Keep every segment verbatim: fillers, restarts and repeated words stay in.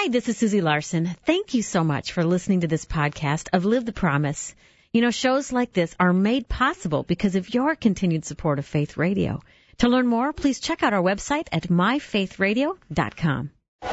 Hi, this is Susie Larson. Thank you so much for listening to this podcast of Live the Promise. You know, shows like this are made possible because of your continued support of Faith Radio. To learn more, please check out our website at my faith radio dot com.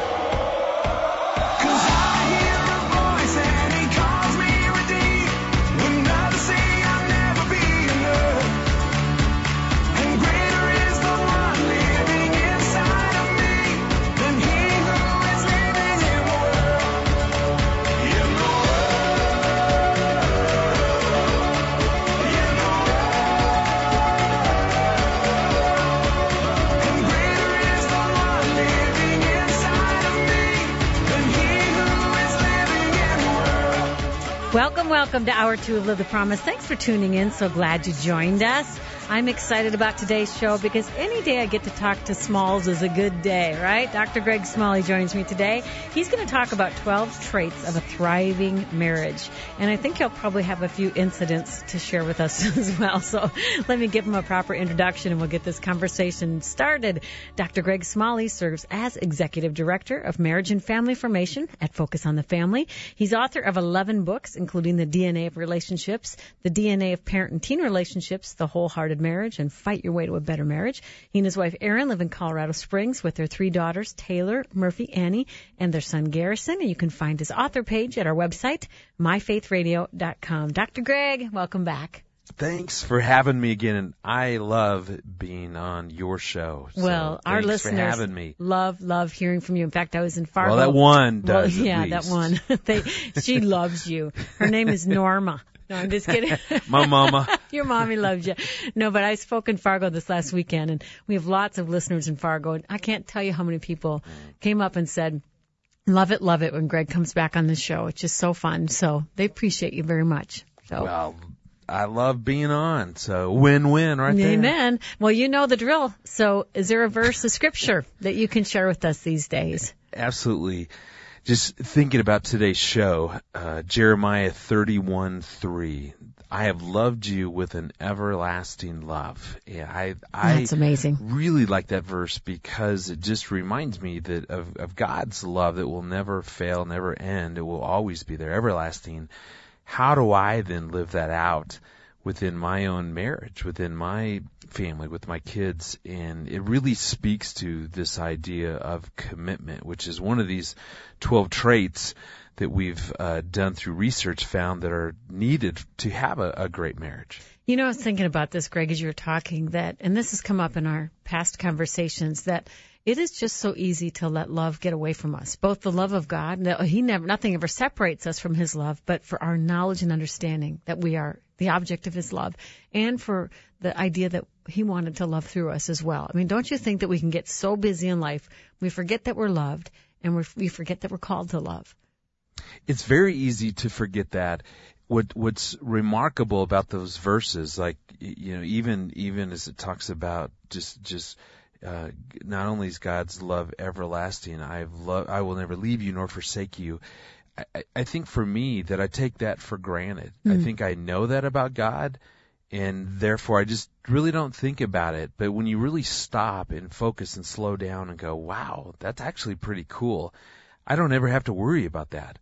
Welcome, welcome to Hour Two of Live the Promise. Thanks for tuning in. So glad you joined us. I'm excited about today's show because any day I get to talk to Smalls is a good day, right? Doctor Greg Smalley joins me today. He's going to talk about twelve traits of a thriving marriage. And I think he'll probably have a few incidents to share with us as well. So let me give him a proper introduction and we'll get this conversation started. Doctor Greg Smalley serves as Executive Director of Marriage and Family Formation at Focus on the Family. He's author of eleven books, including The D N A of Relationships, The D N A of Parent and Teen Relationships, The Wholehearted Marriage, and Fight Your Way to a Better Marriage. He and his wife Erin live in Colorado Springs with their three daughters, Taylor, Murphy, Annie, and their son Garrison. And you can find his author page at our website, my faith radio dot com. Doctor Greg, welcome back. Thanks for having me again, and I love being on your show. So well, our listeners for having me. love, love hearing from you. In fact, I was in Fargo. Well, that one does, well, yeah, at least. that one. they, she loves you. Her name is Norma. No, I'm just kidding. My mama. Your mommy loves you. No, but I spoke in Fargo this last weekend, and we have lots of listeners in Fargo, and I can't tell you how many people mm. came up and said, love it, love it when Greg comes back on the show. It's just so fun. So they appreciate you very much. So. Well, I love being on, so win-win right there. Amen. Well, you know the drill. So is there a verse of Scripture that you can share with us these days? Absolutely. Just thinking about today's show, uh, Jeremiah thirty-one three. I have loved you with an everlasting love. Yeah, I, I That's amazing. really like that verse because it just reminds me that of, of God's love that will never fail, never end. It will always be there, everlasting. How do I then live that out within my own marriage, within my family, with my kids? And it really speaks to this idea of commitment, which is one of these twelve traits that we've uh, done through research found that are needed to have a, a great marriage. You know, I was thinking about this, Greg, as you were talking, that, and this has come up in our past conversations, that it is just so easy to let love get away from us. Both the love of God, he never, nothing ever separates us from his love, but for our knowledge and understanding that we are the object of his love, and for the idea that he wanted to love through us as well. I mean, don't you think that we can get so busy in life, we forget that we're loved, and we're, we forget that we're called to love? It's very easy to forget that. What what's remarkable about those verses, like, you know, even even as it talks about just just uh, not only is God's love everlasting, I've lo- I will never leave you nor forsake you. I, I think for me that I take that for granted. Mm. I think I know that about God, and therefore I just really don't think about it. But when you really stop and focus and slow down and go, wow, that's actually pretty cool, I don't ever have to worry about that.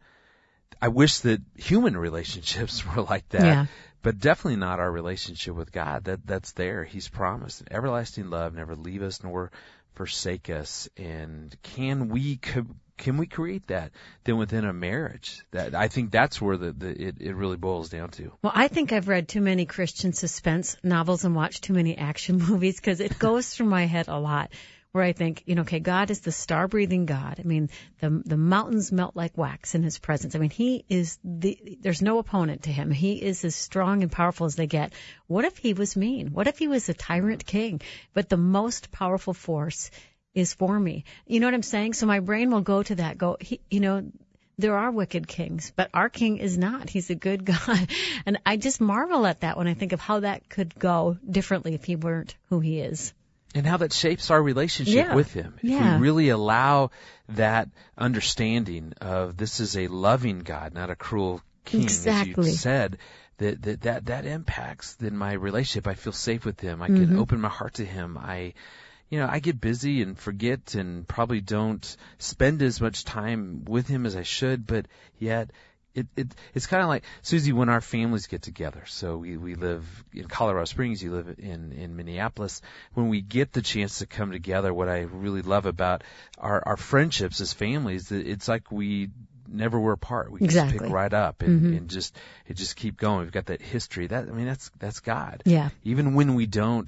I wish that human relationships were like that, yeah. but definitely not our relationship with God. That that's there. He's promised an everlasting love, never leave us nor forsake us. And can we can we create that then within a marriage? That I think that's where the, the it, it really boils down to. Well, I think I've read too many Christian suspense novels and watched too many action movies because it goes through my head a lot. Where I think, you know, okay, God is the star-breathing God. I mean, the the mountains melt like wax in his presence. I mean, he is the, there's no opponent to him. He is as strong and powerful as they get. What if he was mean? What if he was a tyrant king? But the most powerful force is for me. You know what I'm saying? So my brain will go to that, go, he, you know, there are wicked kings, but our king is not. He's a good God. And I just marvel at that when I think of how that could go differently if he weren't who he is. And how that shapes our relationship yeah. with him. If yeah. we really allow that understanding of this is a loving God, not a cruel king, exactly. as you said, that, that, that, that impacts then my relationship. I feel safe with him. I can mm-hmm. open my heart to him. I, you know, I get busy and forget and probably don't spend as much time with him as I should, but yet it, it it's kind of like, Susie, when our families get together. So we, we live in Colorado Springs, you live in, in Minneapolis. When we get the chance to come together, what I really love about our, our friendships as families, it's like we never were apart. We exactly. just pick right up and, mm-hmm. and just it just keep going. We've got that history. That I mean, that's that's God. Yeah. Even when we don't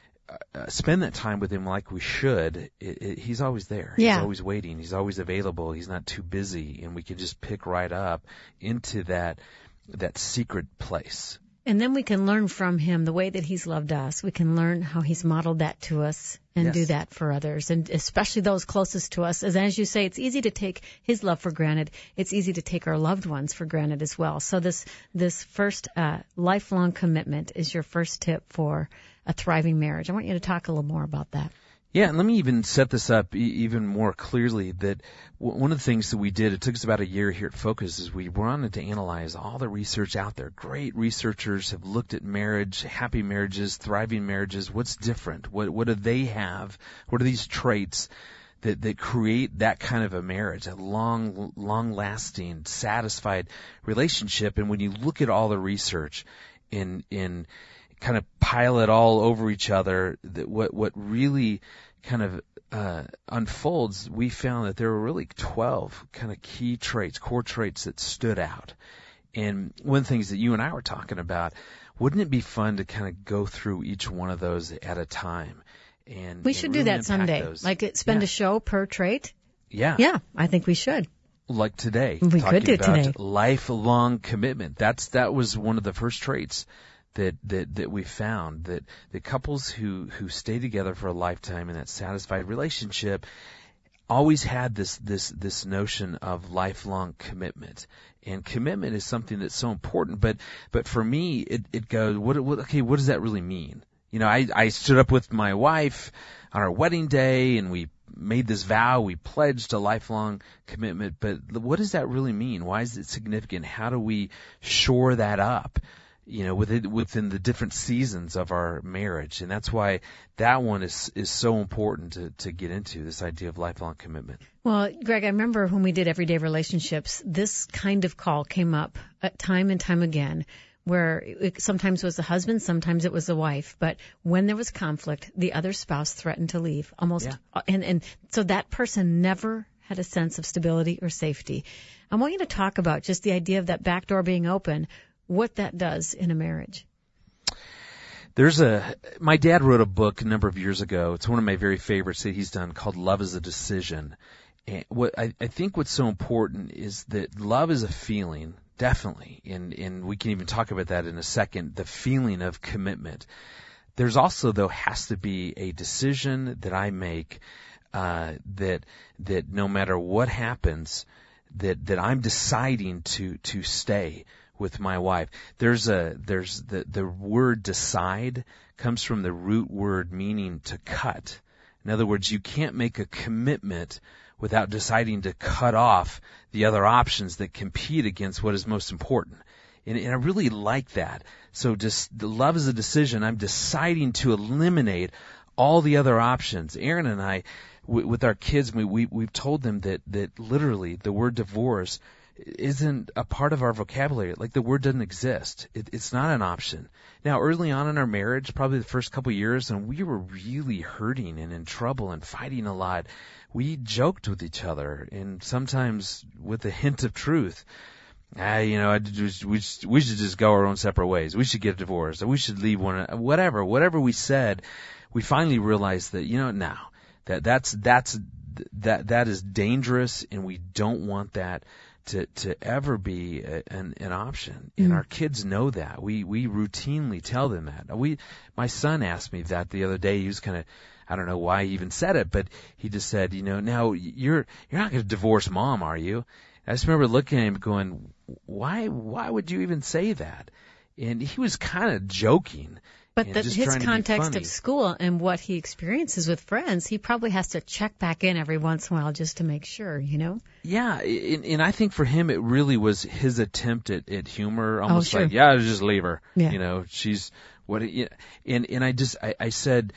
uh, spend that time with Him like we should, it, it, He's always there. Yeah. He's always waiting. He's always available. He's not too busy, and we can just pick right up into that that secret place. And then we can learn from Him the way that He's loved us. We can learn how He's modeled that to us and yes. do that for others, and especially those closest to us. As, as you say, it's easy to take His love for granted. It's easy to take our loved ones for granted as well. So this this first uh, lifelong commitment is your first tip for a thriving marriage. I want you to talk a little more about that. Yeah, and let me even set this up e- even more clearly that w- one of the things that we did, it took us about a year here at Focus, is we wanted to analyze all the research out there. Great researchers have looked at marriage, happy marriages, thriving marriages. What's different? What what do they have? What are these traits that, that create that kind of a marriage, a long, long-lasting, satisfied relationship? And when you look at all the research in in kind of pile it all over each other, that what what really kind of uh, unfolds, we found that there were really twelve kind of key traits, core traits that stood out. And one of the things that you and I were talking about, wouldn't it be fun to kind of go through each one of those at a time? And we should and do really that someday. those. Like it, spend yeah. a show per trait. Yeah. Yeah, I think we should. Like today, We talking could do about today. lifelong commitment. That's that was one of the first traits that that that we found, that the couples who who stay together for a lifetime in that satisfied relationship always had this this this notion of lifelong commitment. And commitment is something that's so important, but but for me it it goes, what, what okay what does that really mean? You know, I I stood up with my wife on our wedding day and we made this vow, we pledged a lifelong commitment, but what does that really mean? Why is it significant? How do we shore that up, you know, within, within the different seasons of our marriage? And that's why that one is, is so important to, to get into, this idea of lifelong commitment. Well, Greg, I remember when we did Everyday Relationships, this kind of call came up uh, time and time again, where it sometimes was the husband, sometimes it was the wife. But when there was conflict, the other spouse threatened to leave almost. Yeah. And, and so that person never had a sense of stability or safety. I want you to talk about just the idea of that back door being open, what that does in a marriage. There's a, my dad wrote a book a number of years ago. It's one of my very favorites that he's done, called Love is a Decision. And what I, I think what's so important is that love is a feeling. Definitely, and and we can even talk about that in a second, the feeling of commitment. There's also, though, has to be a decision that I make uh, that that no matter what happens, that that I'm deciding to to stay with my wife. There's a there's the the word decide comes from the root word meaning to cut. In other words, you can't make a commitment without deciding to cut off the other options that compete against what is most important. And, and I really like that. So just the love is a decision. I'm deciding to eliminate all the other options. Aaron and I, w- with our kids, we, we, we've told them that, that literally the word divorce isn't a part of our vocabulary. Like, the word doesn't exist. It, it's not an option. Now, early on in our marriage, probably the first couple of years, and we were really hurting and in trouble and fighting a lot, we joked with each other, and sometimes with a hint of truth. Ah, you know, I just, we, just, we should just go our own separate ways. We should get divorced. We should leave one. Whatever, whatever we said, we finally realized that, you know, now that that's that's that that is dangerous, and we don't want that to to ever be a, an an option. And mm. our kids know that. We we routinely tell them that. We my son asked me that the other day. He was kind of, I don't know why he even said it, but he just said, you know, now you're you're not going to divorce mom, are you? I just remember looking at him going, why why would you even say that? And he was kind of joking. But the, his context of school and what he experiences with friends, he probably has to check back in every once in a while just to make sure, you know? Yeah, and, and I think for him it really was his attempt at, at humor, almost oh, sure. like, yeah, just leave her. Yeah. You know, she's what, you know, and and I just I, I said,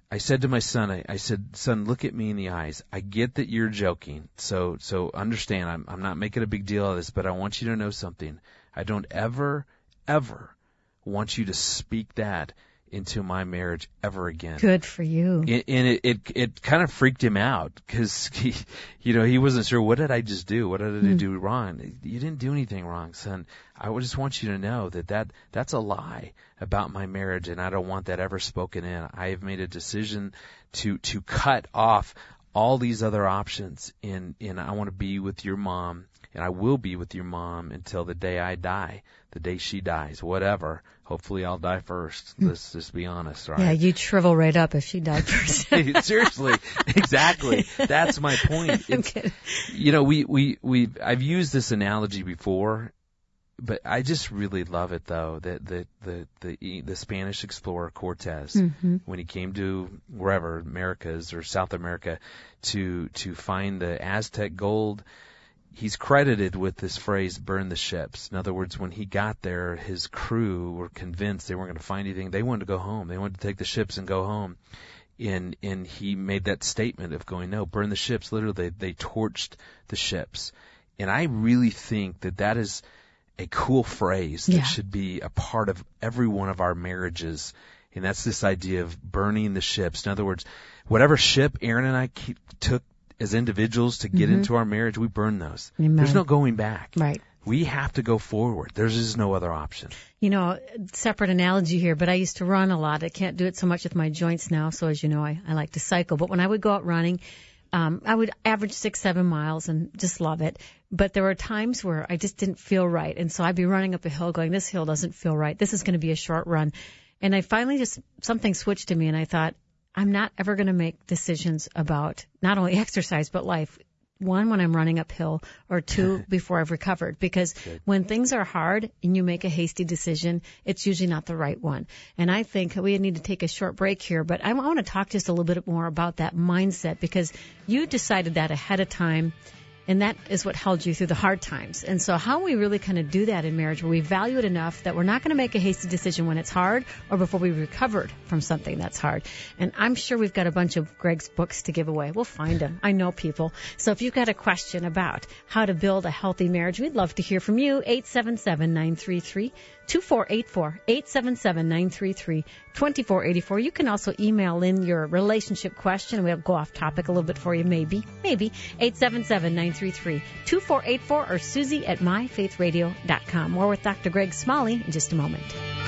I said to my son, I, I said, son, look at me in the eyes. I get that you're joking. So, so understand, I'm, I'm not making a big deal of this, but I want you to know something. I don't ever, ever want you to speak that into my marriage ever again. Good for you. And it, it, it kind of freaked him out because he, you know, he wasn't sure, what did I just do? What did I Mm. do wrong? You didn't do anything wrong, son. I would just want you to know that, that that's a lie about my marriage, and I don't want that ever spoken in. I have made a decision to, to cut off all these other options, and, and I want to be with your mom, and I will be with your mom until the day I die, the day she dies, whatever. Hopefully I'll die first. Let's just be honest, right? Yeah, you'd shrivel right up if she died first. Seriously, exactly. That's my point. I'm It's, kidding. you know, we, we, we, I've used this analogy before, but I just really love it though, that the, the, the, the Spanish explorer Cortez, Mm-hmm. when he came to wherever, Americas or South America, to, to find the Aztec gold, he's credited with this phrase, burn the ships. In other words, when he got there, his crew were convinced they weren't going to find anything. They wanted to go home. They wanted to take the ships and go home. And, and he made that statement of going, no, burn the ships. Literally, they, they torched the ships. And I really think that that is a cool phrase that Yeah. should be a part of every one of our marriages. And that's this idea of burning the ships. In other words, whatever ship Aaron and I keep, took as individuals to get Mhm. into our marriage, we burn those. Amen. There's no going back. Right. We have to go forward. There's just no other option. You know, separate analogy here, but I used to run a lot. I can't do it so much with my joints now, so as you know, I, I like to cycle. But when I would go out running, um, I would average six, seven miles and just love it. But there were times where I just didn't feel right. And so I'd be running up a hill going, this hill doesn't feel right. This is going to be a short run. And I finally just, something switched to me and I thought, I'm not ever going to make decisions about not only exercise, but life. One, when I'm running uphill, or two, before I've recovered. Because Good. when things are hard and you make a hasty decision, it's usually not the right one. And I think we need to take a short break here, but I want to talk just a little bit more about that mindset, because you decided that ahead of time, and that is what held you through the hard times. And so how we really kind of do that in marriage, where we value it enough that we're not going to make a hasty decision when it's hard or before we recovered from something that's hard. And I'm sure we've got a bunch of Greg's books to give away. We'll find them. I know people. So if you've got a question about how to build a healthy marriage, we'd love to hear from you. eight seven seven, nine three three, two four eight four, eight seven seven, nine three three, two four eight four. You can also email in your relationship question. We'll go off topic a little bit for you, maybe, maybe, eight seven seven, nine three three, two four eight four, or Susie at my faith radio dot com. More with Doctor Greg Smalley in just a moment.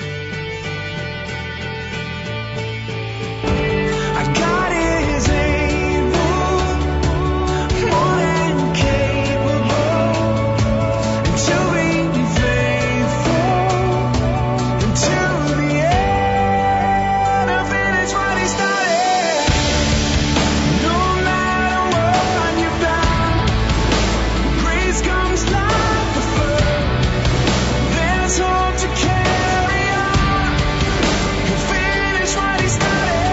Our God is able, more than capable, and to be faithful until the end, to finish what He started. No matter what you've done, grace comes like the flood. There's hope to carry on. He'll finish what He started.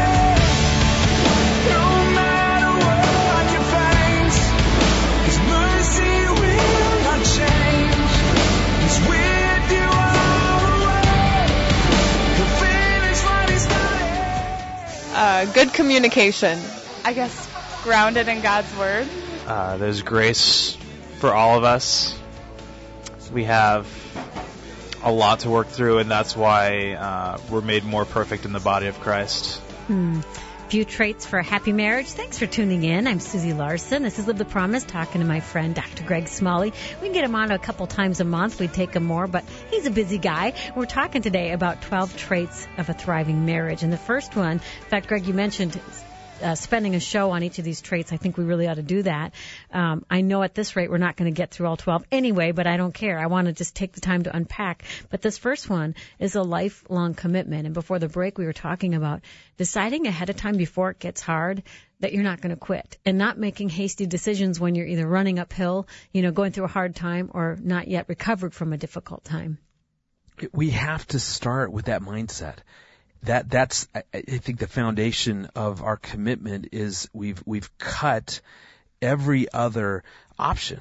No matter what you face, His mercy will not change. He's with you all the way. He'll finish what He started. Uh, good communication. I guess grounded in God's Word. Uh, there's grace for all of us. We have a lot to work through, and that's why uh, we're made more perfect in the body of Christ. Hmm. Few traits for a happy marriage. Thanks for tuning in. I'm Susie Larson. This is Live the Promise, talking to my friend Doctor Greg Smalley. We can get him on a couple times a month. We'd take him more, but he's a busy guy. We're talking today about twelve traits of a thriving marriage. And the first one, in fact, Greg, you mentioned uh, spending a show on each of these traits. I think we really ought to do that. Um, I know at this rate we're not going to get through all twelve anyway, but I don't care. I want to just take the time to unpack. But this first one is a lifelong commitment. And before the break, we were talking about deciding ahead of time before it gets hard that you're not going to quit, and not making hasty decisions when you're either running uphill, you know, going through a hard time, or not yet recovered from a difficult time. We have to start with that mindset. That that's I, I think the foundation of our commitment is we've we've cut every other option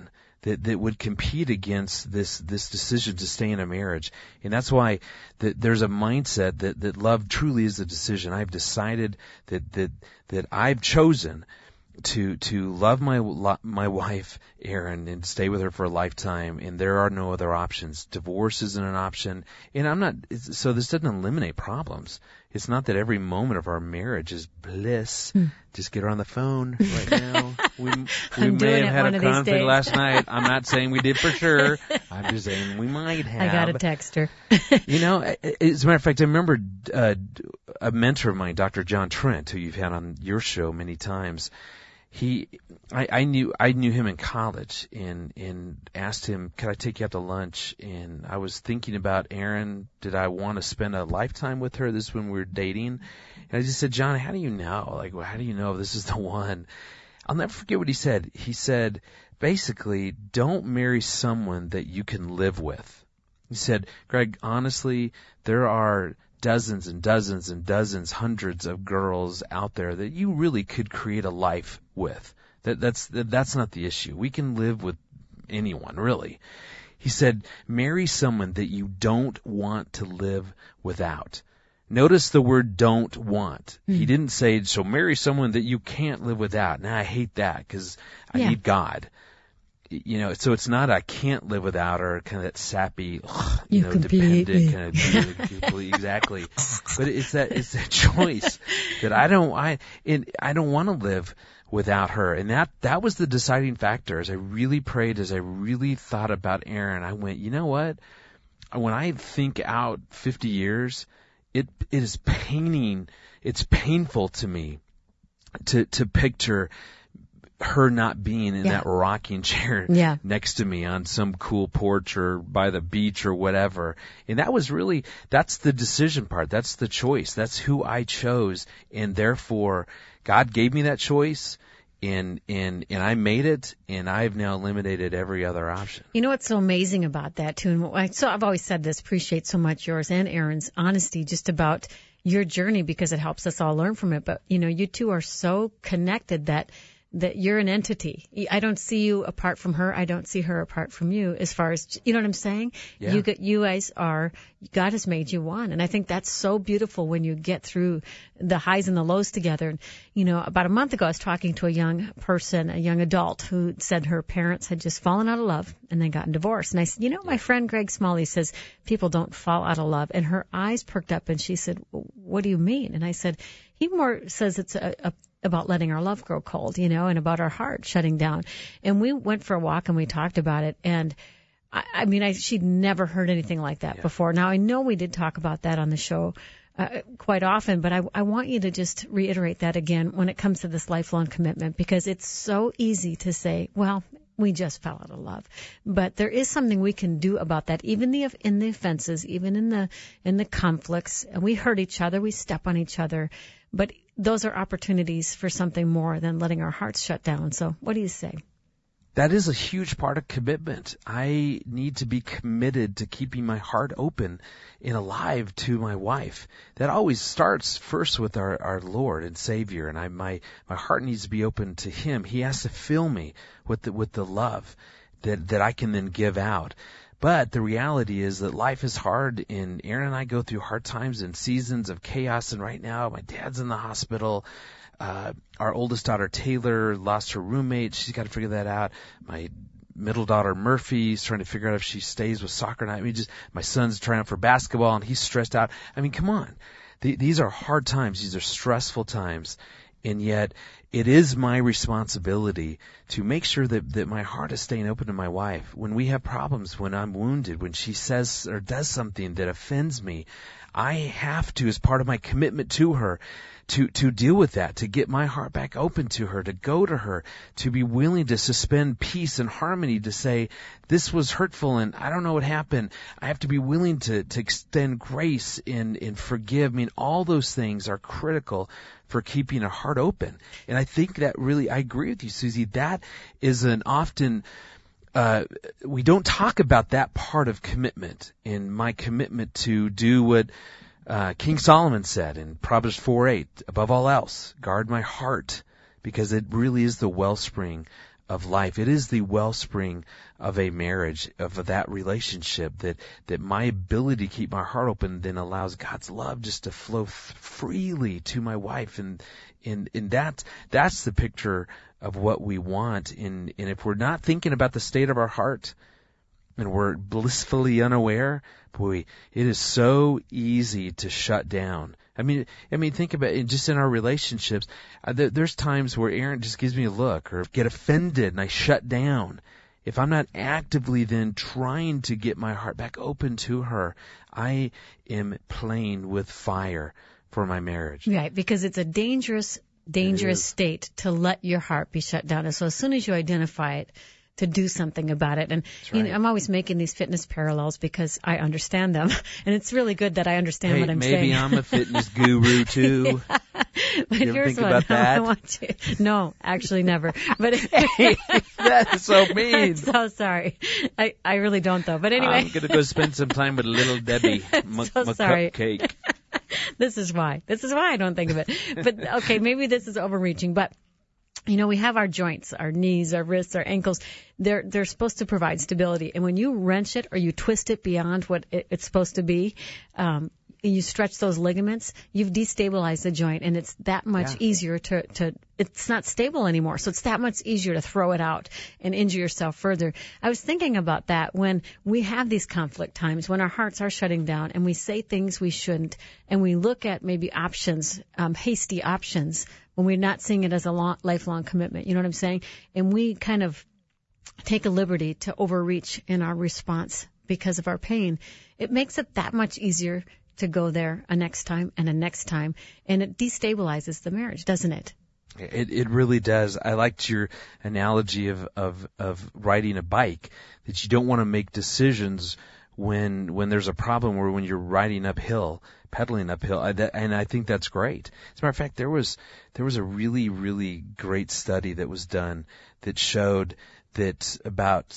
that, that would compete against this, this decision to stay in a marriage. And that's why that there's a mindset that, that love truly is a decision. I've decided that, that, that I've chosen to to love my my wife Erin and stay with her for a lifetime, and there are no other options. Divorce isn't an option, and I'm not. So this doesn't eliminate problems. It's not that every moment of our marriage is bliss. Mm. Just get her on the phone right now. We we may have had a conflict last night. I'm not saying we did for sure. I'm just saying we might have. I got to text her. You know, as a matter of fact, I remember uh, a mentor of mine, Doctor John Trent, who you've had on your show many times. He, I, I knew, I knew him in college, and, and asked him, could I take you out to lunch? And I was thinking about Erin. Did I want to spend a lifetime with her? This is when we were dating. And I just said, John, how do you know? Like, well, how do you know this is the one? I'll never forget what he said. He said, basically, don't marry someone that you can live with. He said, Greg, honestly, there are dozens and dozens and dozens, hundreds of girls out there that you really could create a life with. That, that's, that, that's not the issue. We can live with anyone, really. He said, marry someone that you don't want to live without. Notice the word don't want. Mm. He didn't say, so marry someone that you can't live without. Now, I hate that because I yeah. need God. You know, so it's not I can't live without her, kind of that sappy, ugh, you, you know, dependent kind of exactly. But it's that it's that choice that I don't I and I don't want to live without her, and that that was the deciding factor. As I really prayed, as I really thought about Erin, I went, you know what? When I think out fifty years, it it is paining. It's painful to me to to picture her not being in yeah. that rocking chair yeah. next to me on some cool porch or by the beach or whatever. And that was really, that's the decision part. That's the choice. That's who I chose. And therefore, God gave me that choice, and, and, and I made it, and I've now eliminated every other option. You know what's so amazing about that, too? And I, so I've always said this, appreciate so much yours and Erin's honesty just about your journey, because it helps us all learn from it. But, you know, you two are so connected that that you're an entity. I don't see you apart from her. I don't see her apart from you, as far as, you know what I'm saying? Yeah. You you guys are, God has made you one. And I think that's so beautiful when you get through the highs and the lows together. And, you know, about a month ago, I was talking to a young person, a young adult, who said her parents had just fallen out of love and then gotten divorced. And I said, you know, my friend Greg Smalley says people don't fall out of love. And her eyes perked up, and she said, what do you mean? And I said, he more says it's a, a about letting our love grow cold, you know, and about our heart shutting down. And we went for a walk and we talked about it. And I, I mean, I, she'd never heard anything like that yeah. before. Now, I know we did talk about that on the show uh, quite often, but I, I want you to just reiterate that again when it comes to this lifelong commitment, because it's so easy to say, well, we just fell out of love. But there is something we can do about that, even the, in the offenses, even in the, in the conflicts. And we hurt each other. We step on each other. But those are opportunities for something more than letting our hearts shut down. So what do you say? That is a huge part of commitment. I need to be committed to keeping my heart open and alive to my wife. That always starts first with our, our Lord and Savior, and I, my, my heart needs to be open to Him. He has to fill me with the, with the love that, that I can then give out. But the reality is that life is hard, and Erin and I go through hard times and seasons of chaos. And right now, my dad's in the hospital. Uh, our oldest daughter, Taylor, lost her roommate. She's got to figure that out. My middle daughter, Murphy, is trying to figure out if she stays with soccer night. I mean, just, my son's trying out for basketball, and he's stressed out. I mean, come on. The, these are hard times. These are stressful times. And yet, it is my responsibility to make sure that, that my heart is staying open to my wife. When we have problems, when I'm wounded, when she says or does something that offends me, I have to, as part of my commitment to her, to, to deal with that, to get my heart back open to her, to go to her, to be willing to suspend peace and harmony, to say, this was hurtful and I don't know what happened. I have to be willing to, to extend grace and, and forgive. I mean, all those things are critical for keeping a heart open. And I think that really, I agree with you, Susie, that is an often, uh, we don't talk about that part of commitment, and my commitment to do what Uh, King Solomon said in Proverbs four eight, above all else, guard my heart, because it really is the wellspring of life. It is the wellspring of a marriage, of that relationship, that, that my ability to keep my heart open then allows God's love just to flow f- freely to my wife. And, and, and that, that's the picture of what we want. And, and if we're not thinking about the state of our heart, and we're blissfully unaware, boy, it is so easy to shut down. I mean, I mean, think about it. Just in our relationships, uh, there, there's times where Erin just gives me a look or get offended and I shut down. If I'm not actively then trying to get my heart back open to her, I am playing with fire for my marriage. Right, because it's a dangerous, dangerous state to let your heart be shut down. And so as soon as you identify it, to do something about it. And right. you know, I'm always making these fitness parallels because I understand them. And it's really good that I understand hey, what I'm maybe saying. Maybe I'm a fitness guru too. Yeah. But you ever here's think one. about that? I want you. No, actually never. But hey, that's so mean. I'm so sorry. I, I really don't though. But anyway. I'm going to go spend some time with little Debbie. I'm M- so m- sorry. Cupcake. This is why. This is why I don't think of it. But okay, maybe this is overreaching, but you know, we have our joints, our knees, our wrists, our ankles. They're they're supposed to provide stability. And when you wrench it or you twist it beyond what it, it's supposed to be, um, and you stretch those ligaments, you've destabilized the joint, and it's that much Yeah. easier to, to it's not stable anymore. So it's that much easier to throw it out and injure yourself further. I was thinking about that when we have these conflict times, when our hearts are shutting down and we say things we shouldn't, and we look at maybe options, um, hasty options, when we're not seeing it as a long, lifelong commitment. You know what I'm saying? And we kind of take a liberty to overreach in our response because of our pain. It makes it that much easier to go there a next time and a next time, and it destabilizes the marriage, doesn't it? It it really does. I liked your analogy of of of riding a bike, that you don't want to make decisions when when there's a problem, or when you're riding uphill, pedaling uphill. I, that, and I think that's great. As a matter of fact, there was there was a really really great study that was done that showed that about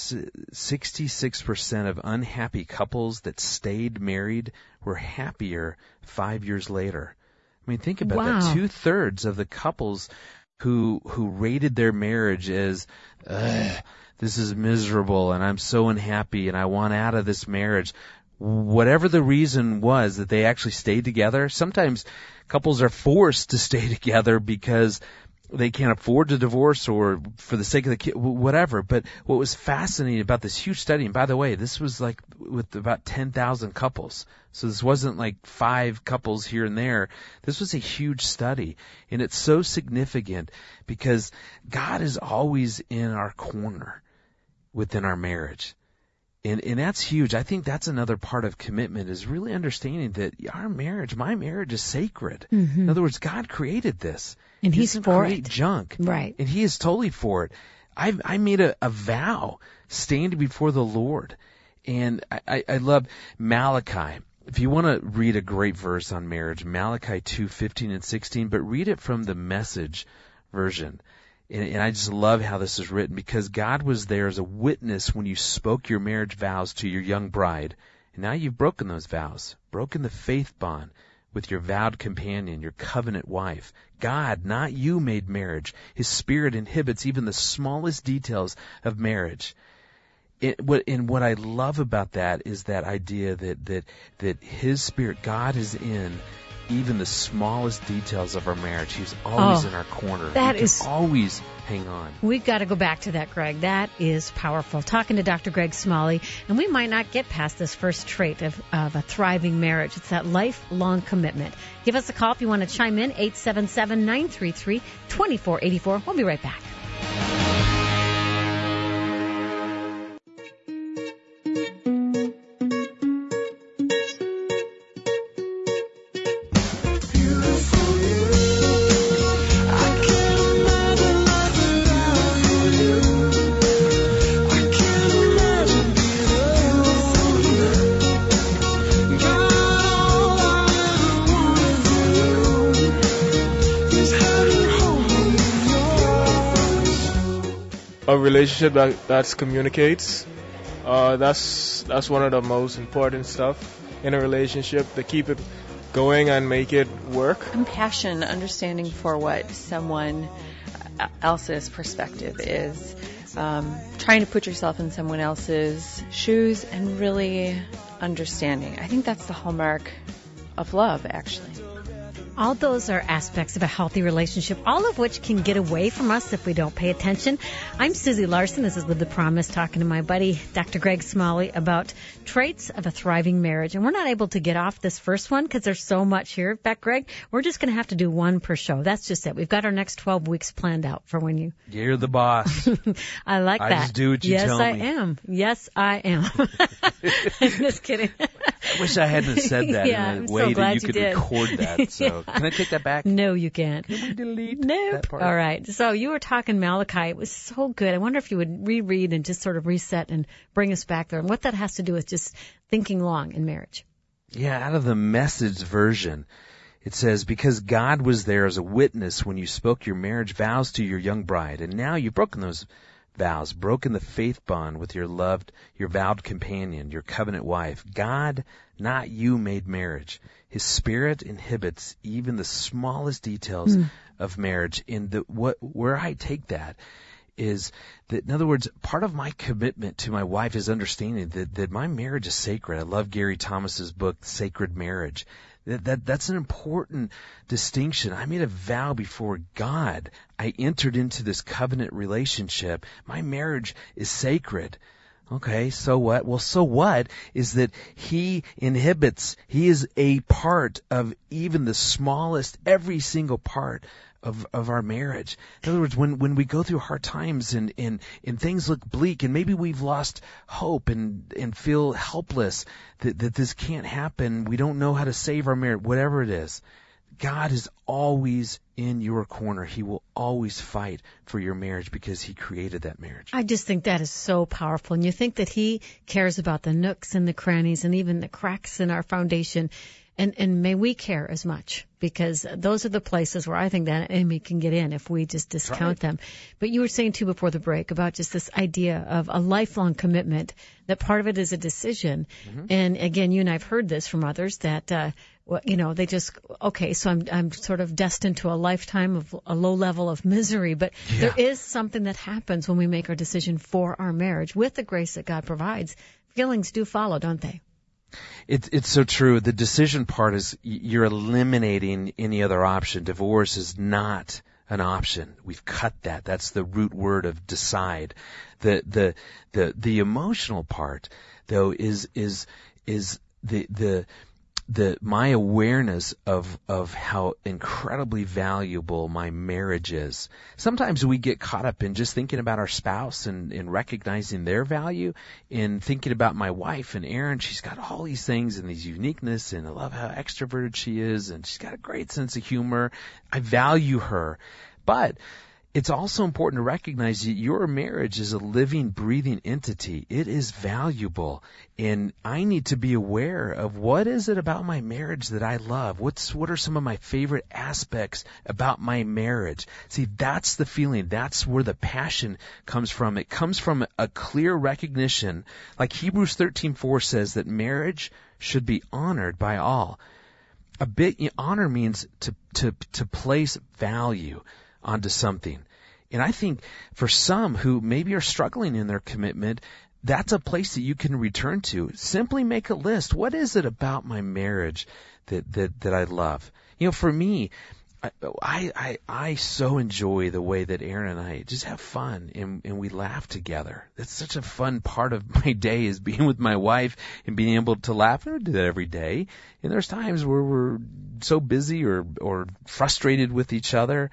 sixty-six percent of unhappy couples that stayed married were happier five years later. I mean, think about Wow. that. Two-thirds of the couples who who rated their marriage as, ugh, this is miserable and I'm so unhappy and I want out of this marriage, whatever the reason was that they actually stayed together. Sometimes couples are forced to stay together because they can't afford to divorce or for the sake of the kid, whatever. But what was fascinating about this huge study, and by the way, this was like with about ten thousand couples. So this wasn't like five couples here and there. This was a huge study. And it's so significant because God is always in our corner within our marriage. And, and that's huge. I think that's another part of commitment, is really understanding that our marriage, my marriage is sacred. Mm-hmm. In other words, God created this. And He he's doesn't for create it. junk. Right. And he is totally for it. I I made a, a vow standing before the Lord. And I, I, I love Malachi. If you want to read a great verse on marriage, Malachi two fifteen and sixteen, but read it from the Message version. And, and I just love how this is written, because God was there as a witness when you spoke your marriage vows to your young bride. And now you've broken those vows, broken the faith bond with your vowed companion, your covenant wife. God, not you, made marriage. His Spirit inhibits even the smallest details of marriage. It, what, and what I love about that is that idea that, that, that His Spirit, God, is in even the smallest details of our marriage. He's always Oh, in our corner. that we can is- always hang on. We've got to go back to that, Greg. That is powerful. Talking to Doctor Greg Smalley, and we might not get past this first trait of, of a thriving marriage. It's that lifelong commitment. Give us a call if you want to chime in, eight seven seven, nine three three, two four eight four. We'll be right back. A relationship that that's communicates. Uh, that's that's one of the most important stuff in a relationship, to keep it going and make it work. Compassion, understanding for what someone else's perspective is um, trying to put yourself in someone else's shoes and really understanding. I think that's the hallmark of love, actually. All those are aspects of a healthy relationship, all of which can get away from us if we don't pay attention. I'm Susie Larson. This is Live the Promise, talking to my buddy, Doctor Greg Smalley, about traits of a thriving marriage. And we're not able to get off this first one because there's so much here. In fact, Greg, we're just going to have to do one per show. That's just it. We've got our next twelve weeks planned out for when you... You're the boss. I like I that. just do what you yes, tell me. Yes, I am. Yes, I am. I'm just kidding. I wish I hadn't said that yeah, in a I'm way so that glad you you could did. record that. So Yeah. Can I take that back? No, you can't. Can we delete Nope. that part? All right. So you were talking Malachi. It was so good. I wonder if you would reread and just sort of reset and bring us back there, and what that has to do with just thinking long in marriage. Yeah, out of the Message version, it says, because God was there as a witness when you spoke your marriage vows to your young bride, and now you've broken those vows, broken the faith bond with your loved, your vowed companion, your covenant wife. God, not you, made marriage. His Spirit inhibits even the smallest details mm. of marriage. And the, what, where I take that is that, in other words, part of my commitment to my wife is understanding that, that my marriage is sacred. I love Gary Thomas's book, Sacred Marriage. That, that that's an important distinction. I made a vow before God. I entered into this covenant relationship. My marriage is sacred. Okay, so what? Well, so what is that he inhibits, he is a part of even the smallest, every single part of, of our marriage. In other words, when, when we go through hard times and, and, and things look bleak and maybe we've lost hope and, and feel helpless that, that this can't happen, we don't know how to save our marriage, whatever it is, God is always in your corner. He will always fight for your marriage because he created that marriage. I just think that is so powerful. And you think that he cares about the nooks and the crannies and even the cracks in our foundation. And, and may we care as much, because those are the places where I think that enemy can get in if we just discount right. them. But you were saying, too, before the break about just this idea of a lifelong commitment, that part of it is a decision. Mm-hmm. And, again, you and I have heard this from others that, uh, well, you know, they just, okay, so I'm I'm sort of destined to a lifetime of a low level of misery. But yeah. there is something that happens when we make our decision for our marriage with the grace that God provides. Feelings do follow, don't they? It's it's so true. The decision part is you're eliminating any other option. Divorce is not an option. We've cut that. That's the root word of decide. The the the the emotional part, though, is is is the the the my awareness of of how incredibly valuable my marriage is. Sometimes we get caught up in just thinking about our spouse and, and recognizing their value, and thinking about my wife and Erin. She's got all these things and these uniqueness, and I love how extroverted she is, and she's got a great sense of humor. I value her. But it's also important to recognize that your marriage is a living, breathing entity. It is valuable. And I need to be aware of what is it about my marriage that I love? What's, what are some of my favorite aspects about my marriage? See, that's the feeling. That's where the passion comes from. It comes from a clear recognition. Like Hebrews thirteen four says that marriage should be honored by all. A bit, honor means to, to, to place value onto something. And I think for some who maybe are struggling in their commitment, that's a place that you can return to. Simply make a list. What is it about my marriage that, that, that I love? You know, for me, I, I, I so enjoy the way that Erin and I just have fun and, and we laugh together. That's such a fun part of my day, is being with my wife and being able to laugh. I don't do that every day. And there's times where we're so busy or, or frustrated with each other.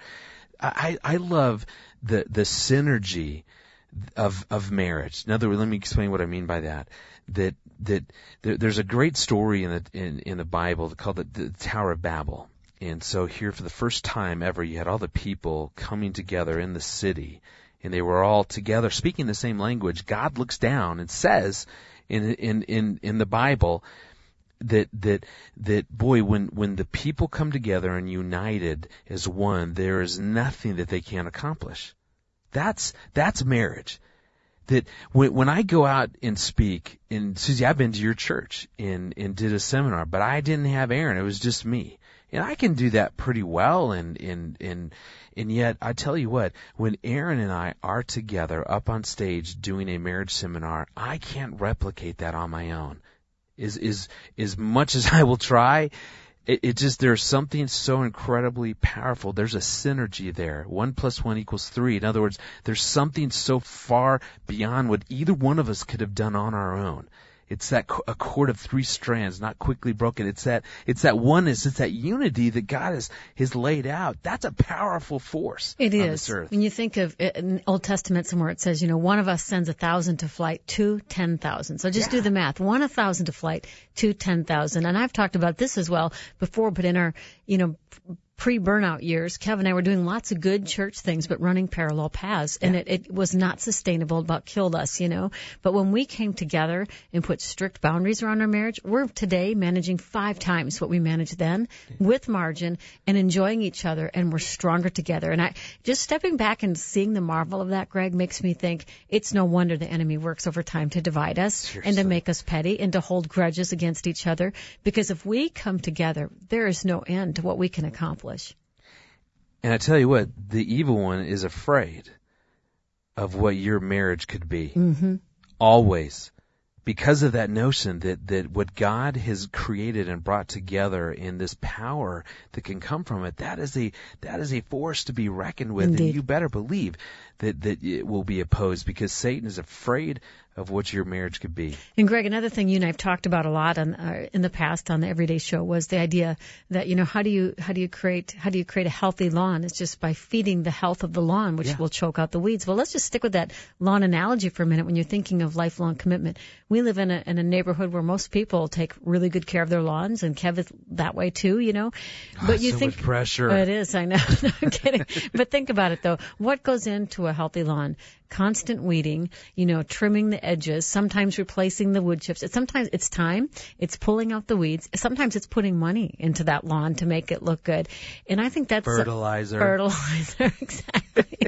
I, I love the, the synergy of, of marriage. In other words, let me explain what I mean by that. That, that there, there's a great story in the, in, in the Bible called the, the Tower of Babel. And so here for the first time ever, you had all the people coming together in the city, and they were all together speaking the same language. God looks down and says in, in, in, in the Bible, that that that boy, when when the people come together and united as one, there is nothing that they can't accomplish. That's that's marriage. That when when I go out and speak, and Susie, I've been to your church and and did a seminar, but I didn't have Erin. It was just me. And I can do that pretty well, and, and, and, and yet, I tell you what, when Aaron and I are together up on stage doing a marriage seminar, I can't replicate that on my own. Is, is, as much as I will try, it, it just, there's something so incredibly powerful. There's a synergy there. One plus one equals three. In other words, there's something so far beyond what either one of us could have done on our own. It's that a cord of three strands, not quickly broken. It's that it's that oneness, it's that unity that God has has laid out. That's a powerful force. It on is. This earth. When you think of it, in Old Testament somewhere, it says, you know, one of us sends a thousand to flight, two ten thousand. So just Yeah. do the math. One a thousand to flight, two ten thousand. And I've talked about this as well before, but in our, you know, pre-burnout years, Kevin and I were doing lots of good church things, but running parallel paths. And it, it was not sustainable, about killed us, you know. But when we came together and put strict boundaries around our marriage, we're today managing five times what we managed then with margin and enjoying each other, and we're stronger together. And I just stepping back and seeing the marvel of that, Greg, makes me think it's no wonder the enemy works over time to divide us Seriously. and to make us petty and to hold grudges against each other. Because if we come together, there is no end to what we can accomplish. And I tell you what, the evil one is afraid of what your marriage could be. Mm-hmm. Always. Because of that notion that, that what God has created and brought together in this power that can come from it, that is a, that is a force to be reckoned with. Indeed. And you better believe that, that it will be opposed, because Satan is afraid of what your marriage could be. And Greg, another thing you and I've talked about a lot on, uh, in the past on the Everyday Show was the idea that, you know, how do you how do you create how do you create a healthy lawn? It's just by feeding the health of the lawn, which Yeah. will choke out the weeds. Well, let's just stick with that lawn analogy for a minute when you're thinking of lifelong commitment. We live in a in a neighborhood where most people take really good care of their lawns, and Kev is that way too, you know. But Oh, you so think much pressure. It is, I know. No, I'm kidding. But think about it though. What goes into a healthy lawn? Constant weeding, you know, trimming the edges, sometimes replacing the wood chips. It's sometimes it's time, it's pulling out the weeds. Sometimes it's putting money into that lawn to make it look good. And I think that's Fertilizer. fertilizer, exactly.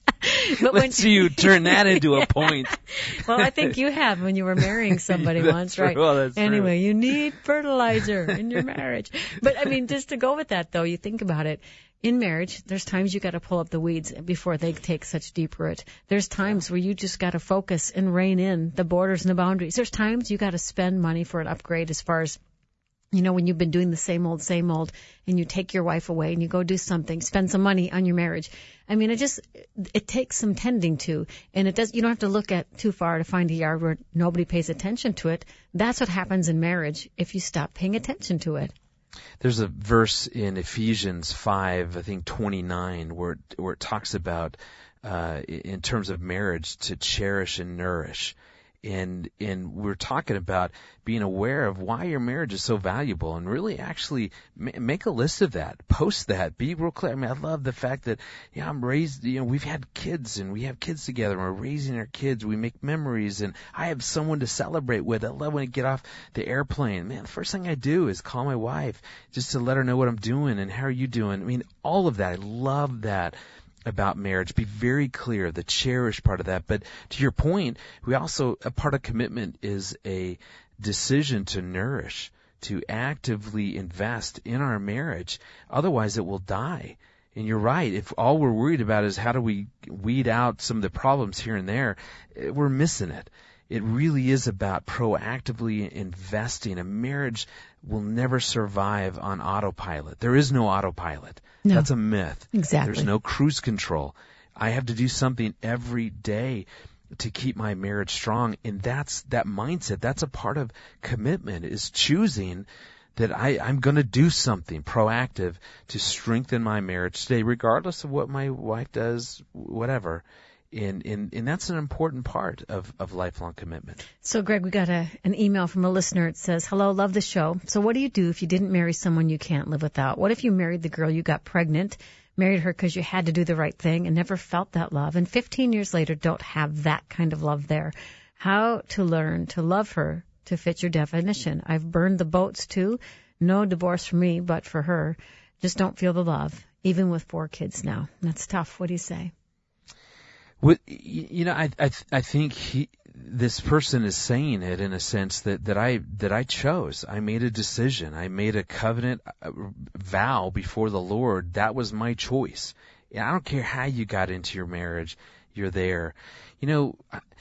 But when Let's see you turn that into a point. well, I think you have when you were marrying somebody That's once, true. right? Well, that's anyway, you need fertilizer in your marriage. But I mean, just to go with that though, you think about it. In marriage, there's times you got to pull up the weeds before they take such deep root. There's times where you just got to focus and rein in the borders and the boundaries. There's times you got to spend money for an upgrade as far as, you know, when you've been doing the same old, same old, and you take your wife away and you go do something, spend some money on your marriage. I mean, it just, it takes some tending to, and it does, you don't have to look at too far to find a yard where nobody pays attention to it. That's what happens in marriage if you stop paying attention to it. There's a verse in Ephesians five, I think twenty-nine, where it, where it talks about, uh, in terms of marriage, to cherish and nourish. And, and we're talking about being aware of why your marriage is so valuable, and really actually ma- make a list of that. Post that. Be real clear. I mean, I love the fact that, yeah, I'm raised, you know, we've had kids and we have kids together and we're raising our kids. We make memories and I have someone to celebrate with. I love when I get off the airplane. Man, the first thing I do is call my wife just to let her know what I'm doing and how are you doing. I mean, all of that. I love that about marriage. Be very clear, the cherished part of that. But to your point, we also, a part of commitment is a decision to nourish, to actively invest in our marriage. Otherwise, it will die. And you're right. If all we're worried about is how do we weed out some of the problems here and there, we're missing it. It really is about proactively investing. A marriage will never survive on autopilot. There is no autopilot. No. That's a myth. Exactly. There's no cruise control. I have to do something every day to keep my marriage strong. And that's that mindset. That's a part of commitment, is choosing that I, I'm going to do something proactive to strengthen my marriage today, regardless of what my wife does, whatever. And, and, and that's an important part of, of lifelong commitment. So, Greg, we got a, an email from a listener. It says, hello, love the show. So what do you do if you didn't marry someone you can't live without? What if you married the girl you got pregnant, married her because you had to do the right thing and never felt that love, and fifteen years later don't have that kind of love there? How to learn to love her to fit your definition. I've burned the boats too. No divorce for me, but for her. Just don't feel the love, even with four kids now. That's tough. What do you say? What, you know, I, I, I think he, this person is saying it in a sense that, that I that I chose. I made a decision. I made a covenant uh, vow before the Lord. That was my choice. And I don't care how you got into your marriage, you're there. You know,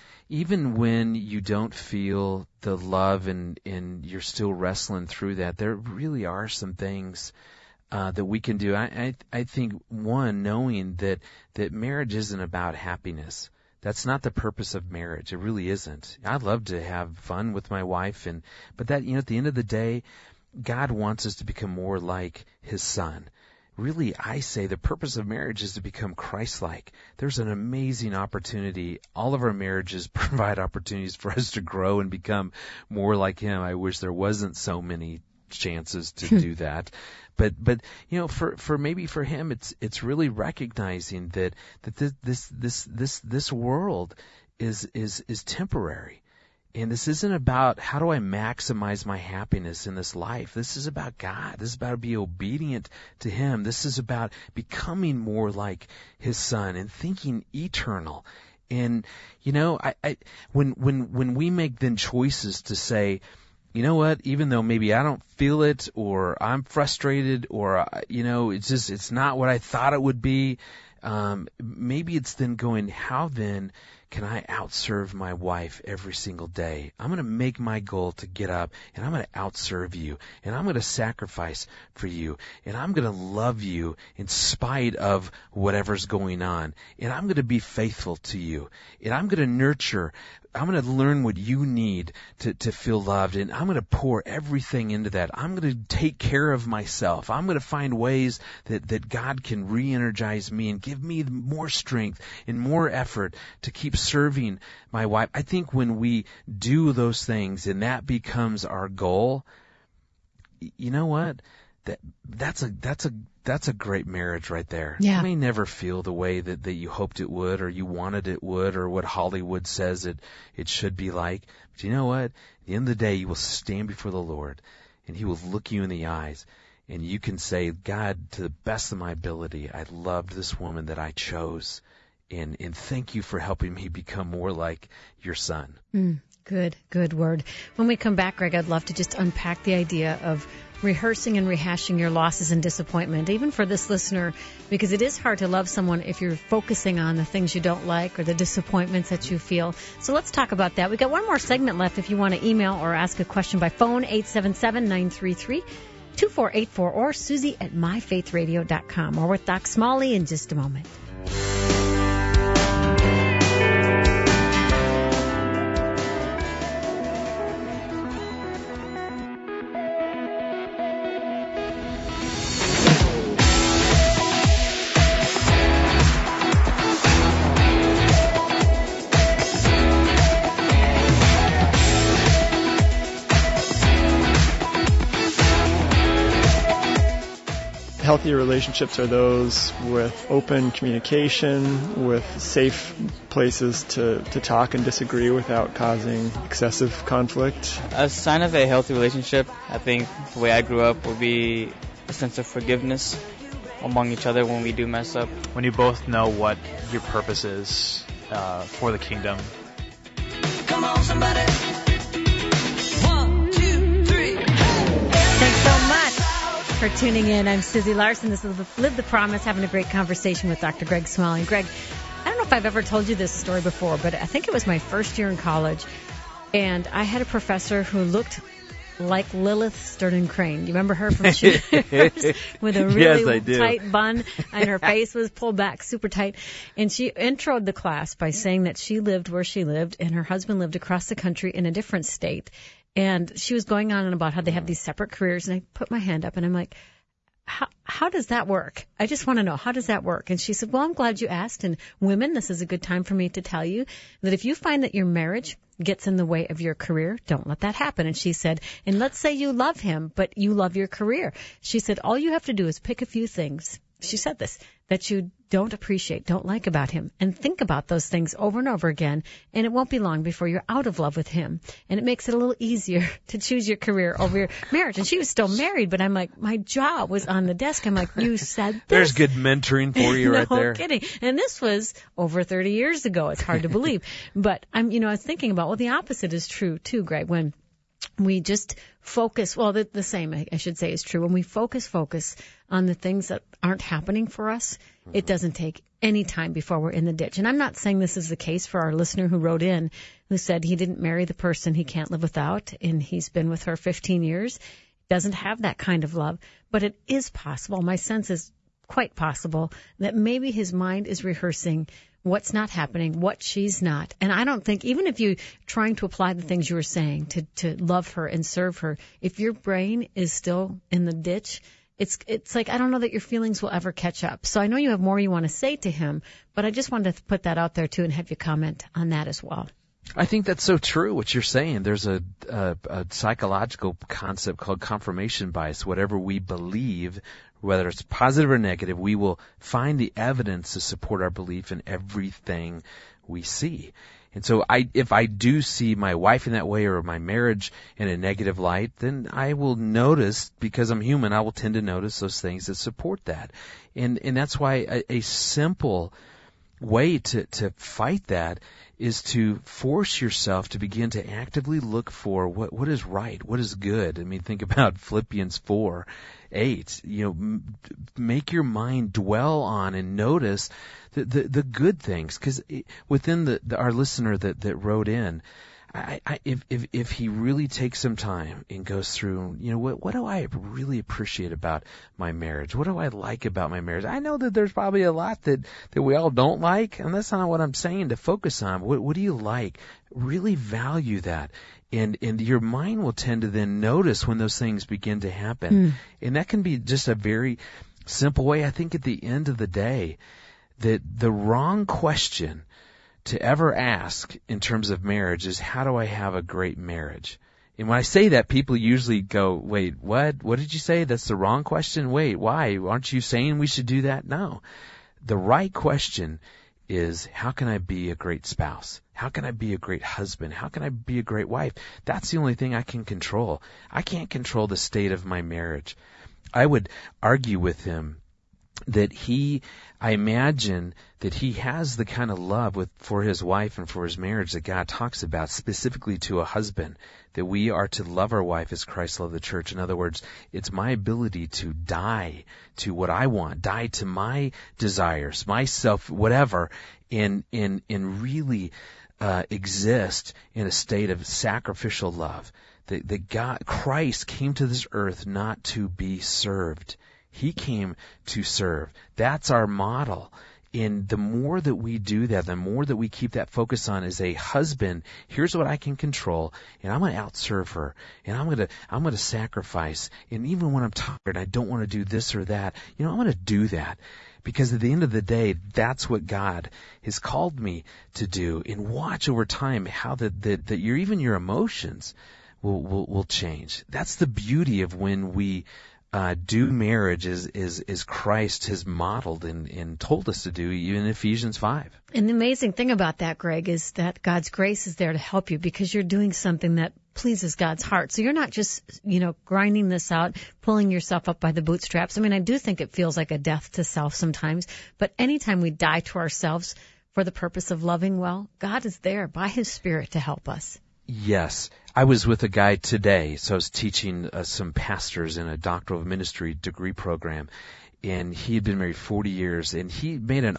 even when you don't feel the love and, and you're still wrestling through that, there really are some things uh, that we can do. I, I I think, one, knowing that, that marriage isn't about happiness. That's not the purpose of marriage. It really isn't. I love to have fun with my wife, and but that, you know, at the end of the day, God wants us to become more like His Son. Really, I say the purpose of marriage is to become Christ-like. There's an amazing opportunity. All of our marriages provide opportunities for us to grow and become more like Him. I wish there wasn't so many chances to do that. But, but, you know, for, for maybe for him, it's, it's really recognizing that, that this, this, this, this, this world is, is, is temporary. And this isn't about how do I maximize my happiness in this life. This is about God. This is about being obedient to Him. This is about becoming more like His Son and thinking eternal. And, you know, I, I, when, when, when we make then choices to say, you know what, even though maybe I don't feel it, or I'm frustrated, or, you know, it's just, it's not what I thought it would be, um, maybe it's then going, how then can I outserve my wife every single day? I'm going to make my goal to get up, and I'm going to outserve you, and I'm going to sacrifice for you, and I'm going to love you in spite of whatever's going on, and I'm going to be faithful to you, and I'm going to nurture, I'm going to learn what you need to, to feel loved, and I'm going to pour everything into that. I'm going to take care of myself. I'm going to find ways that, that God can re-energize me and give me more strength and more effort to keep serving my wife. I think when we do those things and that becomes our goal, you know what? That that's a that's a that's a great marriage right there. Yeah. You may never feel the way that, that you hoped it would, or you wanted it would, or what Hollywood says it it should be like. But you know what? At the end of the day, you will stand before the Lord, and He will look you in the eyes, and you can say, God, to the best of my ability, I loved this woman that I chose, and and thank you for helping me become more like your Son. Mm, good, good word. When we come back, Greg, I'd love to just unpack the idea of rehearsing and rehashing your losses and disappointment, even for this listener, because it is hard to love someone if you're focusing on the things you don't like or the disappointments that you feel. So let's talk about that. We got one more segment left if you want to email or ask a question by phone, eight seven seven, nine three three, two four eight four, or Susie at my faith radio dot com. More with Doc Smalley in just a moment. Healthy relationships are those with open communication, with safe places to, to talk and disagree without causing excessive conflict. A sign of a healthy relationship, I think the way I grew up, would be a sense of forgiveness among each other when we do mess up. When you both know what your purpose is uh, for the kingdom. Come on, somebody. One, two, three. Thanks so much for tuning in. I'm Susie Larson. This is Live the Promise, having a great conversation with Doctor Greg Smalley. And Greg, I don't know if I've ever told you this story before, but I think it was my first year in college, and I had a professor who looked like Lilith Sterling Crane. You remember her from Shooters? With a really yes, tight bun, and her face was pulled back super tight. And she introed the class by saying that she lived where she lived, and her husband lived across the country in a different state. And she was going on and about how they have these separate careers. And I put my hand up and I'm like, how, how does that work? I just want to know, how does that work? And she said, well, I'm glad you asked. And women, this is a good time for me to tell you that if you find that your marriage gets in the way of your career, don't let that happen. And she said, and let's say you love him, but you love your career. She said, all you have to do is pick a few things. she said this, that you don't appreciate, don't like about him, and think about those things over and over again, and it won't be long before you're out of love with him. And it makes it a little easier to choose your career over your marriage. And she was still married, but I'm like, my jaw was on the desk. I'm like, you said this. There's good mentoring for you right no there. kidding. And this was over thirty years ago. It's hard to believe. But I'm, you know, I was thinking about, well, the opposite is true too, Greg, when we just focus, well, the, the same, I, I should say, is true. When we focus, focus on the things that aren't happening for us, mm-hmm. it doesn't take any time before we're in the ditch. And I'm not saying this is the case for our listener who wrote in, who said he didn't marry the person he can't live without, and he's been with her fifteen years, doesn't have that kind of love. But it is possible, my sense is quite possible, that maybe his mind is rehearsing what's not happening, what she's not. And I don't think, even if you're trying to apply the things you were saying to, to love her and serve her, if your brain is still in the ditch, it's it's like, I don't know that your feelings will ever catch up. So I know you have more you want to say to him, but I just wanted to put that out there too and have you comment on that as well. I think that's so true, what you're saying. There's a, a, a psychological concept called confirmation bias. Whatever we believe, whether it's positive or negative, we will find the evidence to support our belief in everything we see. And so I, if I do see my wife in that way or my marriage in a negative light, then I will notice, because I'm human, I will tend to notice those things that support that. And, and that's why a, a simple way to, to fight that is to force yourself to begin to actively look for what, what is right, what is good. I mean, think about Philippians four eight. You know, m- make your mind dwell on and notice the, the, the good things. Because within the, the, our listener that, that wrote in, I, I, if, if, if he really takes some time and goes through, you know, what, what do I really appreciate about my marriage? What do I like about my marriage? I know that there's probably a lot that, that we all don't like, and that's not what I'm saying to focus on. What, what do you like? Really value that. And, and your mind will tend to then notice when those things begin to happen. Mm. And that can be just a very simple way. I think at the end of the day, that the wrong question to ever ask in terms of marriage is, how do I have a great marriage? And when I say that, people usually go, wait, what? What did you say? That's the wrong question? Wait, why? Aren't you saying we should do that? No. The right question is, how can I be a great spouse? How can I be a great husband? How can I be a great wife? That's the only thing I can control. I can't control the state of my marriage. I would argue with him that he, I imagine that he has the kind of love with, for his wife and for his marriage that God talks about, specifically to a husband, that we are to love our wife as Christ loved the church. In other words, it's my ability to die to what I want, die to my desires, myself, whatever, and, and, and really, uh, exist in a state of sacrificial love. That, that God, Christ came to this earth not to be served. He came to serve. That's our model. And the more that we do that, the more that we keep that focus on as a husband, here's what I can control, and I'm going to outserve her, and I'm going to, I'm going to sacrifice. And even when I'm tired, I don't want to do this or that, you know, I'm going to do that. Because at the end of the day, that's what God has called me to do. And watch over time how that, that, that your, even your emotions will, will, will change. That's the beauty of when we Uh, do marriage is, is, is Christ has modeled and, and told us to do, even in Ephesians five. And the amazing thing about that, Greg, is that God's grace is there to help you because you're doing something that pleases God's heart. So you're not just, you know, grinding this out, pulling yourself up by the bootstraps. I mean, I do think it feels like a death to self sometimes, but anytime we die to ourselves for the purpose of loving well, God is there by His Spirit to help us. Yes. I was with a guy today, so I was teaching uh, some pastors in a doctoral ministry degree program, and he had been married forty years, and he made an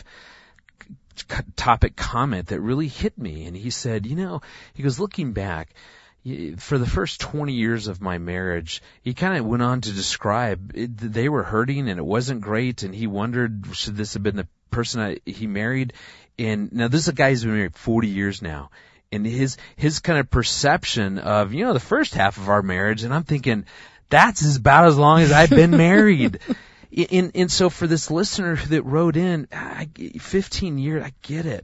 off-topic comment that really hit me, and he said, you know, he goes, looking back, for the first twenty years of my marriage, he kind of went on to describe it, they were hurting and it wasn't great, and he wondered, should this have been the person I, he married? And now this is a guy who's been married forty years now. And his, his kind of perception of, you know, the first half of our marriage, and I'm thinking, that's about as long as I've been married. and, and so for this listener that wrote in, I, fifteen years, I get it.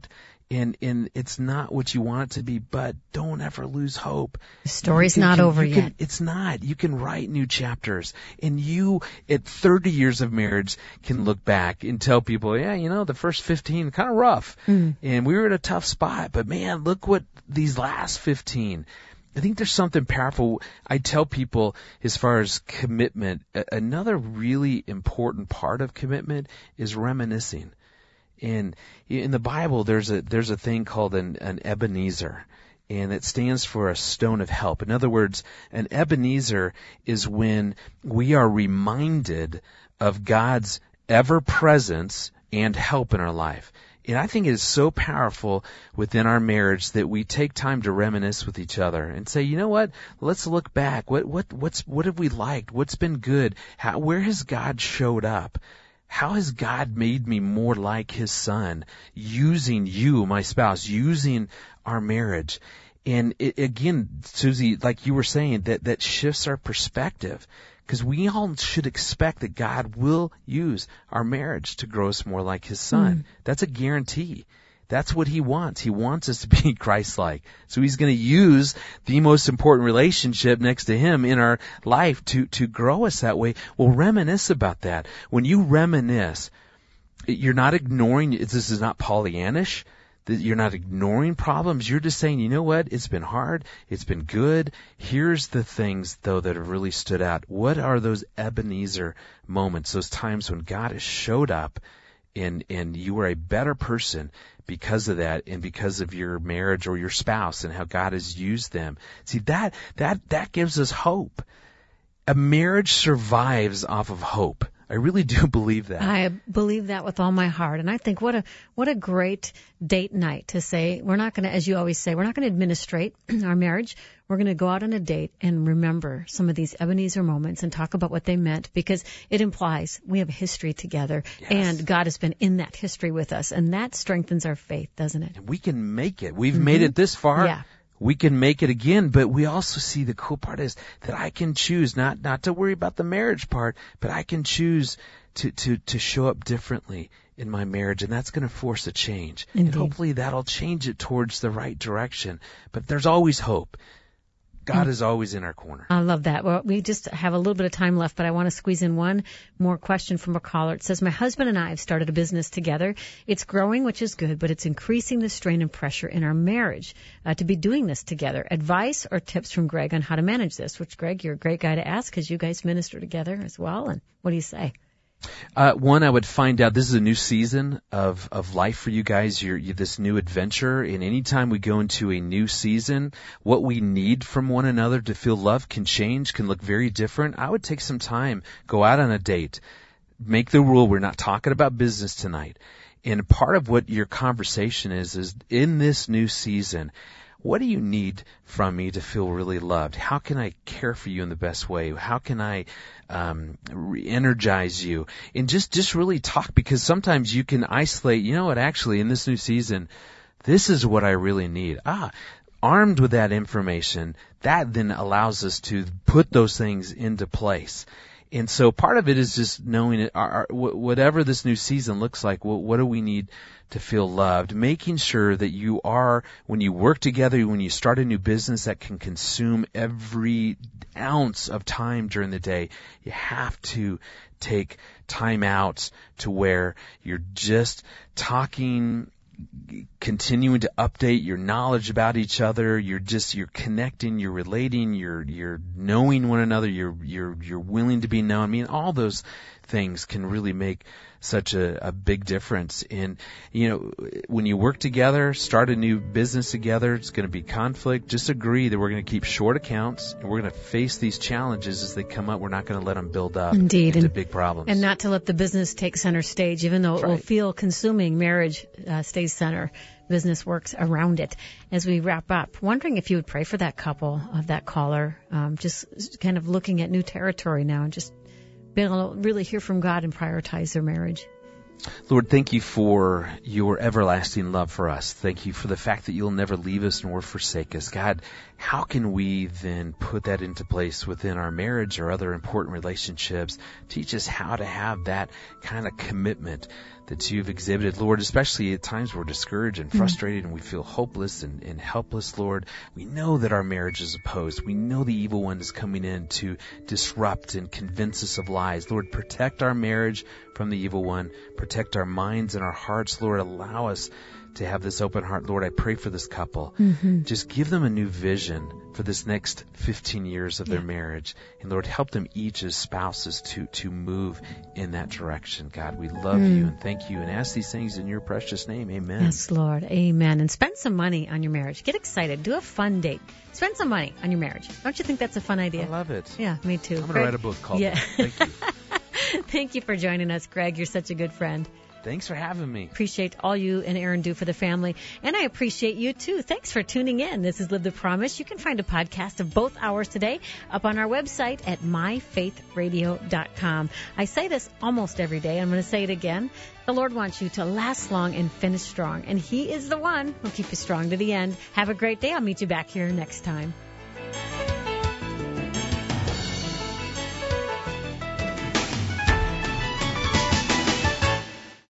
And, and it's not what you want it to be, but don't ever lose hope. The story's You can- not can- over you can- yet. It's not. You can write new chapters. And you, at thirty years of marriage, can look back and tell people, yeah, you know, the first fifteen, kind of rough. Mm. And we were at a tough spot, but man, look what these last fifteen. I think there's something powerful. I tell people as far as commitment, a- another really important part of commitment is reminiscing. And in the Bible, there's a there's a thing called an, an Ebenezer, and it stands for a stone of help. In other words, an Ebenezer is when we are reminded of God's ever-presence and help in our life. And I think it is so powerful within our marriage that we take time to reminisce with each other and say, you know what? Let's look back. What what what's what have we liked? What's been good? How where has God showed up? How has God made me more like His Son, using you, my spouse, using our marriage? And it, again, Susie, like you were saying, that, that shifts our perspective. Because we all should expect that God will use our marriage to grow us more like His Son. Mm. That's a guarantee. That's what He wants. He wants us to be Christ-like. So He's going to use the most important relationship next to Him in our life to, to grow us that way. Well, reminisce about that. When you reminisce, you're not ignoring, this is not Pollyannish, that you're not ignoring problems. You're just saying, you know what? It's been hard. It's been good. Here's the things, though, that have really stood out. What are those Ebenezer moments, those times when God has showed up and, and you were a better person because of that and because of your marriage or your spouse and how God has used them? See, that, that, that gives us hope. A marriage survives off of hope. I really do believe that. I believe that with all my heart. And I think what a what a great date night to say, we're not going to, as you always say, we're not going to administrate our marriage. We're going to go out on a date and remember some of these Ebenezer moments and talk about what they meant, because it implies we have a history together. Yes. And God has been in that history with us. And that strengthens our faith, doesn't it? And we can make it. We've Mm-hmm. made it this far. Yeah. We can make it again, but we also see the cool part is that I can choose not, not to worry about the marriage part, but I can choose to, to, to show up differently in my marriage, and that's going to force a change. Indeed. And hopefully that'll change it towards the right direction. But there's always hope. God is always in our corner. I love that. Well, we just have a little bit of time left, but I want to squeeze in one more question from a caller. It says, my husband and I have started a business together. It's growing, which is good, but it's increasing the strain and pressure in our marriage uh, to be doing this together. Advice or tips from Greg on how to manage this? Which, Greg, you're a great guy to ask because you guys minister together as well. And what do you say? Uh, one, I would find out this is a new season of, of life for you guys. You're, you're this new adventure. And anytime we go into a new season, what we need from one another to feel love can change, can look very different. I would take some time, go out on a date, make the rule we're not talking about business tonight. And part of what your conversation is, is in this new season, what do you need from me to feel really loved? How can I care for you in the best way? How can I um, re-energize you? And just, just really talk, because sometimes you can isolate, you know what, actually, in this new season, this is what I really need. Ah, armed with that information, that then allows us to put those things into place. And so part of it is just knowing it, our, our, whatever this new season looks like, what, what do we need to feel loved? Making sure that you are, when you work together, when you start a new business that can consume every ounce of time during the day, you have to take time out to where you're just talking, continuing to update your knowledge about each other. You're just, you're connecting, you're relating, you're, you're knowing one another, you're, you're, you're willing to be known. I mean, all those things can really make such a, a big difference. And, you know, when you work together, start a new business together, it's going to be conflict. Just agree that we're going to keep short accounts and we're going to face these challenges as they come up. We're not going to let them build up Indeed. into and, big problems. And not to let the business take center stage, even though it That's will right. feel consuming. Marriage uh, stays center. Business works around it. As we wrap up, wondering if you would pray for that couple of that caller, um, just kind of looking at new territory now and just being able to really hear from God and prioritize their marriage. Lord, thank you for your everlasting love for us. Thank you for the fact that you'll never leave us nor forsake us. God, how can we then put that into place within our marriage or other important relationships? Teach us how to have that kind of commitment that you've exhibited, Lord, especially at times we're discouraged and frustrated and we feel hopeless and, and helpless, Lord. We know that our marriage is opposed. We know the evil one is coming in to disrupt and convince us of lies. Lord, protect our marriage from the evil one. Protect our minds and our hearts, Lord. Allow us to have this open heart. Lord, I pray for this couple. Mm-hmm. Just give them a new vision for this next fifteen years of their Yeah. marriage. And Lord, help them each as spouses to, to move in that direction. God, we love Mm. you and thank you and ask these things in your precious name. Amen. Yes, Lord. Amen. And spend some money on your marriage. Get excited. Do a fun date. Spend some money on your marriage. Don't you think that's a fun idea? I love it. Yeah, me too. I'm going to Greg- write a book called Yeah. that. Thank you. Thank you for joining us, Greg. You're such a good friend. Thanks for having me. Appreciate all you and Aaron do for the family. And I appreciate you, too. Thanks for tuning in. This is Live the Promise. You can find a podcast of both hours today up on our website at my faith radio dot com. I say this almost every day. I'm going to say it again. The Lord wants you to last long and finish strong. And He is the one who'll keep you strong to the end. Have a great day. I'll meet you back here next time.